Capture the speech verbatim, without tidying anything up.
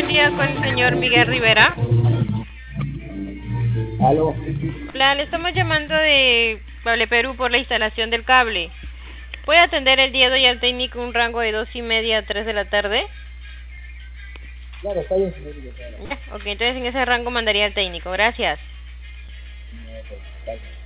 buen día con el señor Miguel Rivera. Aló. Hola, le estamos llamando de Cable Perú por la instalación del cable. ¿Puede atender el día de hoy al técnico un rango de dos y media a tres de la tarde? Claro, está bien, señorita, claro. Ok, entonces en ese rango mandaría al técnico. Gracias. No, pues, está bien.